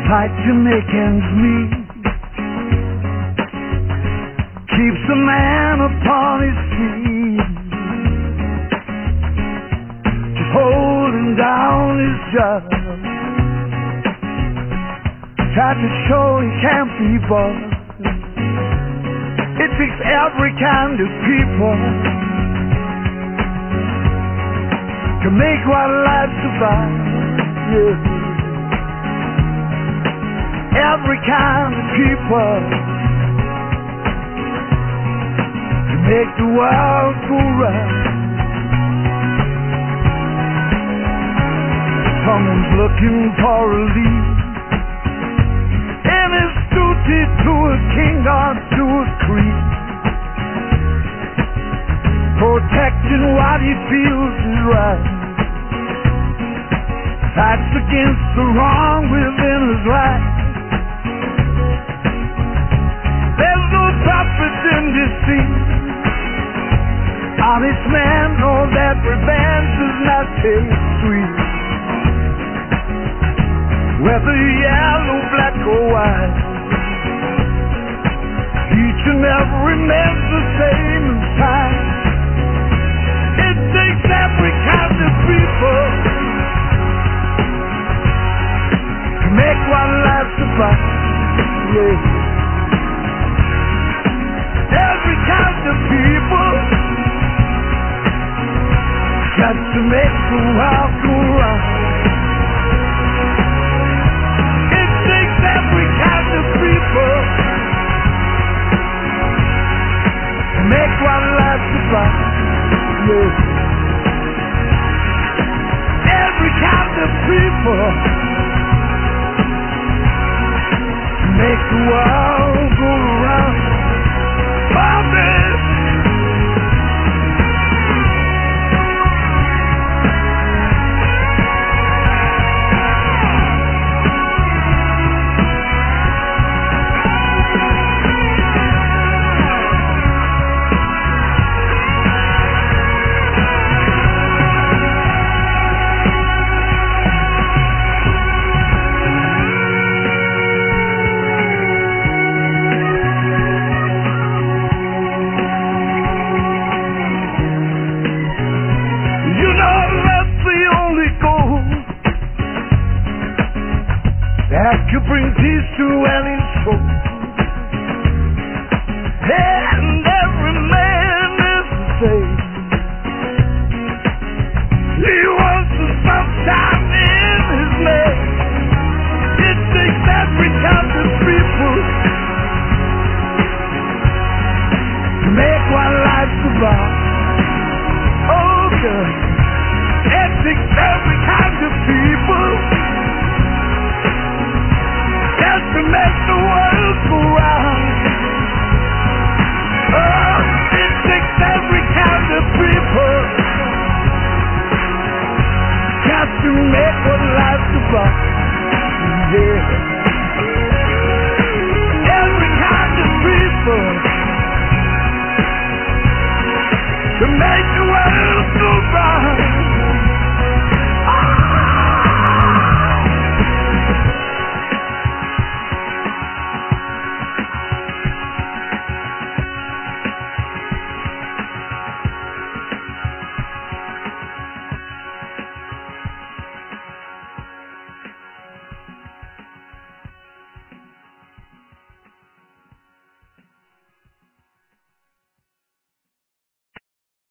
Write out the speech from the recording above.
tight to make ends meet, keeps a man upon his feet, just holding down his job. Tried to show he can't be bought. It takes every kind of people to make what life survive. Yeah. Every kind of people to make the world go round. Someone's looking for a lead, and his duty to a king or to a creed, protecting what he feels is right, fights against the wrong within his life. There's no profit in deceit. Honest men know that revenge does not taste sweet. Whether yellow, black or white, each and every man's the same inside. It takes every kind of people to make one life survive. Yeah. Every kind of people got to make the world go round. It takes every kind of people to make one life survive. Yeah. Every kind of people to make the world go round. That could bring peace to any soul, and every man is the same.